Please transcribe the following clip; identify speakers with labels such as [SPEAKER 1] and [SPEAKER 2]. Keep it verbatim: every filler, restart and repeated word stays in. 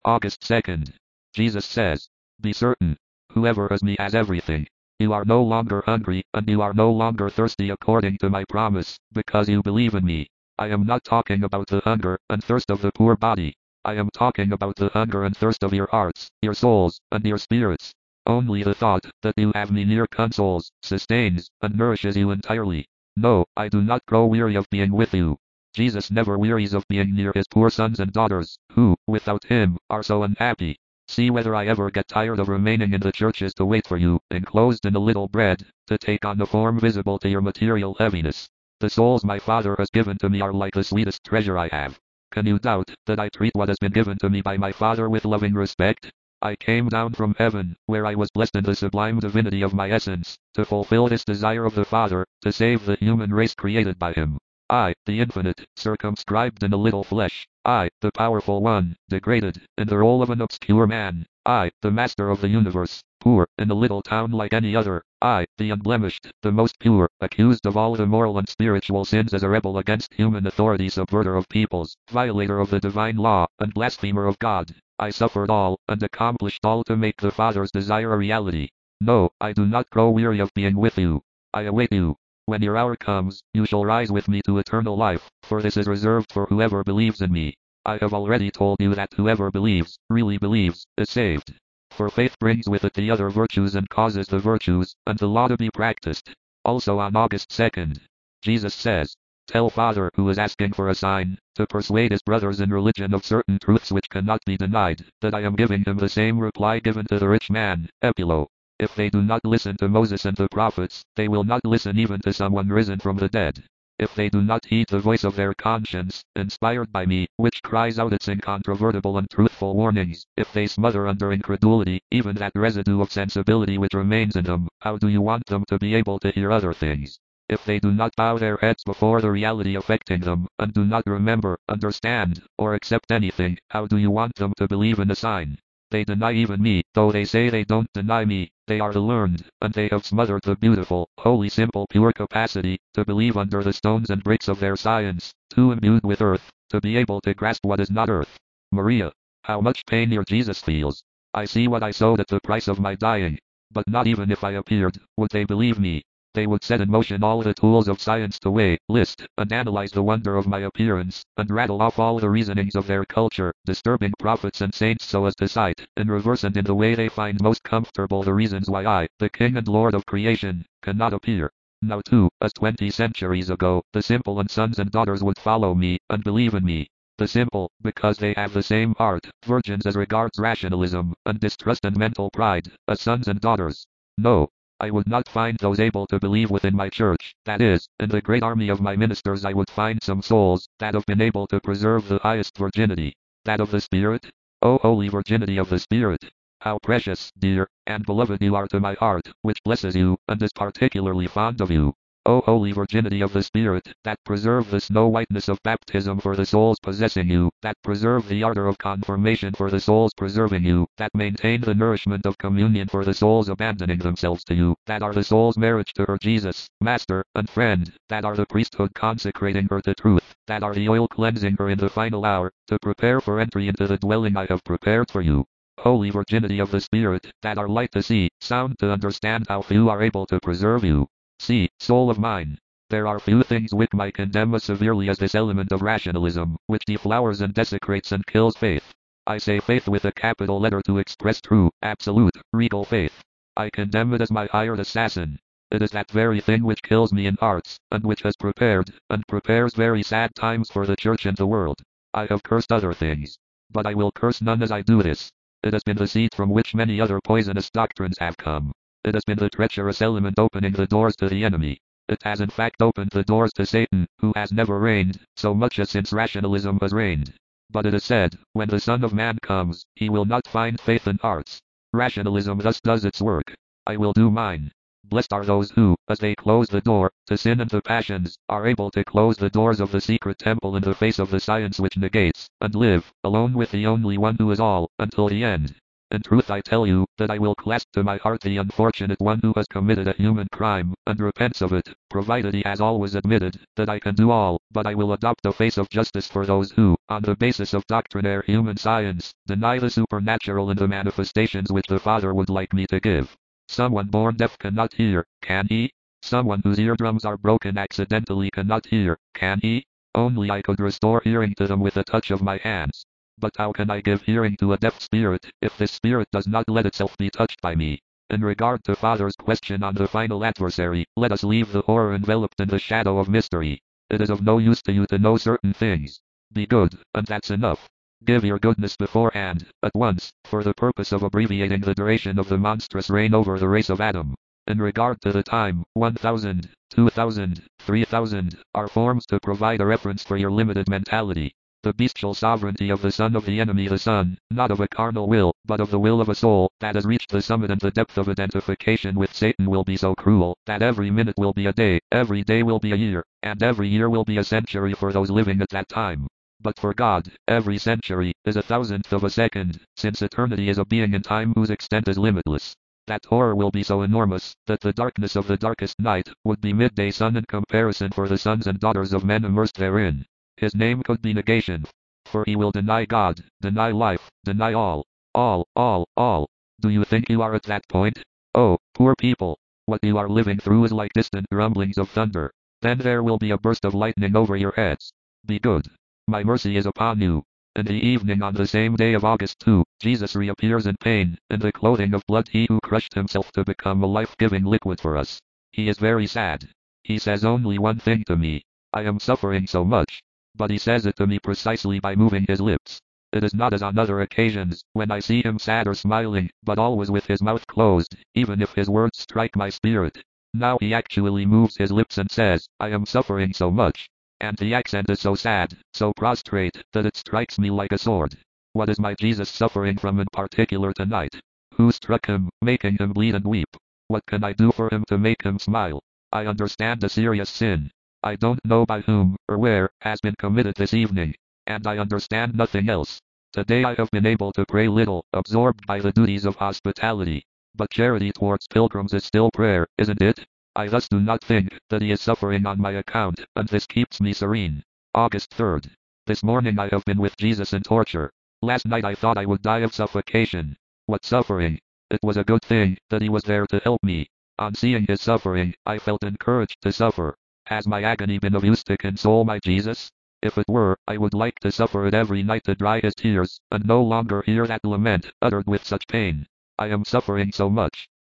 [SPEAKER 1] August second. Jesus says, "Be certain, whoever has me has everything. You are no longer hungry, and you are no longer thirsty according to my promise, because you believe in me." I am not talking about the hunger and thirst of the poor body. I am talking about the hunger and thirst of your hearts, your souls, and your spirits. Only the thought that you have me near consoles, sustains, and nourishes you entirely. No, I do not grow weary of being with you. Jesus never wearies of being near his poor sons and daughters, who, without him, are so unhappy. See whether I ever get tired of remaining in the churches to wait for you, enclosed in a little bread, to take on the form visible to your material heaviness. The souls my Father has given to me are like the sweetest treasure I have. Can you doubt that I treat what has been given to me by my Father with loving respect? I came down from heaven, where I was blessed in the sublime divinity of my essence, to fulfill this desire of the Father, to save the human race created by him. I, the infinite, circumscribed in a little flesh. I, the powerful one, degraded, in the role of an obscure man. I, the master of the universe, poor, in a little town like any other. I, the unblemished, the most pure, accused of all the moral and spiritual sins as a rebel against human authority, subverter of peoples, violator of the divine law, and blasphemer of God. I suffered all, and accomplished all to make the Father's desire a reality. No, I do not grow weary of being with you. I await you. When your hour comes, you shall rise with me to eternal life, for this is reserved for whoever believes in me. I have already told you that whoever believes, really believes, is saved. For faith brings with it the other virtues and causes the virtues, and the law to be practiced. Also on August second, Jesus says, "Tell Father who is asking for a sign, to persuade his brothers in religion of certain truths which cannot be denied, that I am giving him the same reply given to the rich man, Epilo. If they do not listen to Moses and the prophets, they will not listen even to someone risen from the dead. If they do not heed the voice of their conscience, inspired by me, which cries out its incontrovertible and truthful warnings, if they smother under incredulity, even that residue of sensibility which remains in them, how do you want them to be able to hear other things? If they do not bow their heads before the reality affecting them, and do not remember, understand, or accept anything, how do you want them to believe in a sign? They deny even me, though they say they don't deny me. They are the learned, and they have smothered the beautiful, holy, simple, pure capacity, to believe under the stones and bricks of their science, too imbued with earth, to be able to grasp what is not earth. Maria, how much pain your Jesus feels. I see what I sowed at the price of my dying. But not even if I appeared, would they believe me. They would set in motion all the tools of science to weigh, list, and analyze the wonder of my appearance, and rattle off all the reasonings of their culture, disturbing prophets and saints so as to cite, in reverse and in the way they find most comfortable, the reasons why I, the King and Lord of creation, cannot appear. Now too, as twenty centuries ago, the simple and sons and daughters would follow me, and believe in me. The simple, because they have the same heart, virgins as regards rationalism, and distrust and mental pride, as sons and daughters. No. I would not find those able to believe within my church. That is, in the great army of my ministers I would find some souls, that have been able to preserve the highest virginity. That of the Spirit? O holy virginity of the Spirit! How precious, dear, and beloved you are to my heart, which blesses you, and is particularly fond of you. O holy virginity of the Spirit, that preserve the snow whiteness of baptism for the souls possessing you, that preserve the ardor of confirmation for the souls preserving you, that maintain the nourishment of communion for the souls abandoning themselves to you, that are the soul's marriage to her Jesus, Master, and Friend, that are the priesthood consecrating her to truth, that are the oil cleansing her in the final hour, to prepare for entry into the dwelling I have prepared for you. Holy virginity of the Spirit, that are light to see, sound to understand, how few are able to preserve you. See, soul of mine, there are few things which might condemn as severely as this element of rationalism, which deflowers and desecrates and kills faith. I say faith with a capital letter to express true, absolute, regal faith. I condemn it as my hired assassin. It is that very thing which kills me in hearts, and which has prepared, and prepares very sad times for the church and the world. I have cursed other things, but I will curse none as I do this. It has been the seed from which many other poisonous doctrines have come. It has been the treacherous element opening the doors to the enemy. It has in fact opened the doors to Satan, who has never reigned, so much as since rationalism has reigned. But it is said, when the Son of Man comes, he will not find faith in hearts. Rationalism thus does its work. I will do mine. Blessed are those who, as they close the door, to sin and the passions, are able to close the doors of the secret temple in the face of the science which negates, and live, alone with the only one who is all, until the end. In truth I tell you, that I will clasp to my heart the unfortunate one who has committed a human crime, and repents of it, provided he has always admitted, that I can do all, but I will adopt a face of justice for those who, on the basis of doctrinaire human science, deny the supernatural in the manifestations which the Father would like me to give. Someone born deaf cannot hear, can he? Someone whose eardrums are broken accidentally cannot hear, can he? Only I could restore hearing to them with a touch of my hands. But how can I give hearing to a deaf spirit, if this spirit does not let itself be touched by me? In regard to Father's question on the final adversary, let us leave the horror enveloped in the shadow of mystery. It is of no use to you to know certain things. Be good, and that's enough. Give your goodness beforehand, at once, for the purpose of abbreviating the duration of the monstrous reign over the race of Adam. In regard to the time, one thousand, two thousand, three thousand, are forms to provide a reference for your limited mentality. The bestial sovereignty of the son of the enemy the son, not of a carnal will, but of the will of a soul, that has reached the summit and the depth of identification with Satan will be so cruel, that every minute will be a day, every day will be a year, and every year will be a century for those living at that time. But for God, every century, is a thousandth of a second, since eternity is a being in time whose extent is limitless. That horror will be so enormous, that the darkness of the darkest night, would be midday sun in comparison for the sons and daughters of men immersed therein. His name could be negation. For he will deny God, deny life, deny all, all, all, all. Do you think you are at that point? Oh, poor people. What you are living through is like distant rumblings of thunder. Then there will be a burst of lightning over your heads. Be good. My mercy is upon you. In the evening on the same day of August second, Jesus reappears in pain, in the clothing of blood, he who crushed himself to become a life-giving liquid for us. He is very sad. He says only one thing to me. I am suffering so much. But he says it to me precisely by moving his lips. It is not as on other occasions, when I see him sad or smiling, but always with his mouth closed, even if his words strike my spirit. Now he actually moves his lips and says, I am suffering so much. And the accent is so sad, so prostrate, that it strikes me like a sword. What is my Jesus suffering from in particular tonight? Who struck him, making him bleed and weep? What can I do for him to make him smile? I understand a serious sin. I don't know by whom, or where, has been committed this evening. And I understand nothing else. Today I have been able to pray little, absorbed by the duties of hospitality. But charity towards pilgrims is still prayer, isn't it? I thus do not think that he is suffering on my account, and this keeps me serene. August third. This morning I have been with Jesus in torture. Last night I thought I would die of suffocation. What suffering! It was a good thing that he was there to help me. On seeing his suffering, I felt encouraged to suffer. Has my agony been of use to console my Jesus? If it were, I would like to suffer it every night to dry his tears, and no longer hear that lament, uttered with such pain. I am suffering so much.